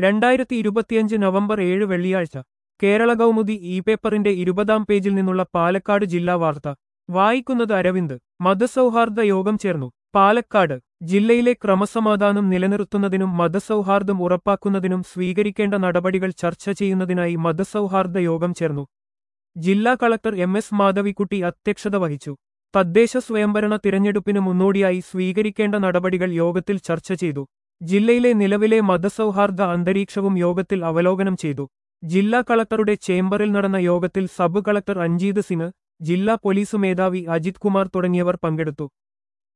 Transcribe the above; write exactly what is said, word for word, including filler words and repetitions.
രണ്ടായിരത്തി ഇരുപത്തിയഞ്ച് നവംബർ ഏഴ് വെള്ളിയാഴ്ച കേരള കൗമുദി ഇ പേപ്പറിന്റെ ഇരുപതാം പേജിൽ നിന്നുള്ള പാലക്കാട് ജില്ലാ വാർത്ത വായിക്കുന്നത് അരവിന്ദ്. മതസൗഹാർദ്ദ യോഗം ചേർന്നു പാലക്കാട്. ജില്ലയിലെ ക്രമസമാധാനം നിലനിർത്തുന്നതിനും മതസൗഹാർദ്ദം ഉറപ്പാക്കുന്നതിനും സ്വീകരിക്കേണ്ട നടപടികൾ ചർച്ച ചെയ്യുന്നതിനായി മതസൗഹാർദ്ദ യോഗം ചേർന്നു. ജില്ലാ കളക്ടർ എം എസ് മാധവിക്കുട്ടി അധ്യക്ഷത വഹിച്ചു. തദ്ദേശ സ്വയംഭരണ തിരഞ്ഞെടുപ്പിന് മുന്നോടിയായി സ്വീകരിക്കേണ്ട നടപടികൾ യോഗത്തിൽ ചർച്ച ചെയ്തു. ജില്ലയിലെ നിലവിലെ മതസൗഹാർദ്ദ അന്തരീക്ഷവും യോഗത്തിൽ അവലോകനം ചെയ്തു. ജില്ലാ കളക്ടറുടെ ചേംബറിൽ നടന്ന യോഗത്തിൽ സബ് കളക്ടർ അഞ്ജീത് സിംഗ്, ജില്ലാ പോലീസ് മേധാവി അജിത് കുമാർ തുടങ്ങിയവർ പങ്കെടുത്തു.